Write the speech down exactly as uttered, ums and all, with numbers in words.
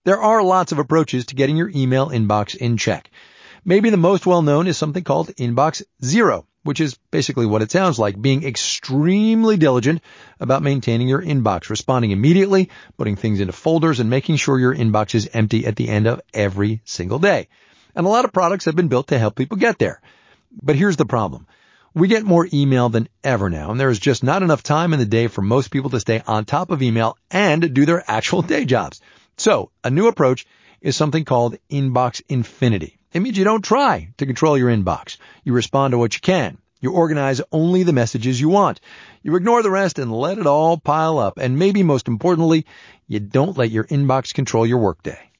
There are lots of approaches to getting your email inbox in check. Maybe the most well-known is something called Inbox Zero, which is basically what it sounds like, being extremely diligent about maintaining your inbox, responding immediately, putting things into folders, and making sure your inbox is empty at the end of every single day. And a lot of products have been built to help people get there. But here's the problem. We get more email than ever now, and there is just not enough time in the day for most people to stay on top of email and do their actual day jobs. So a new approach is something called Inbox Infinity. It means you don't try to control your inbox. You respond to what you can. You organize only the messages you want. You ignore the rest and let it all pile up. And maybe most importantly, you don't let your inbox control your workday.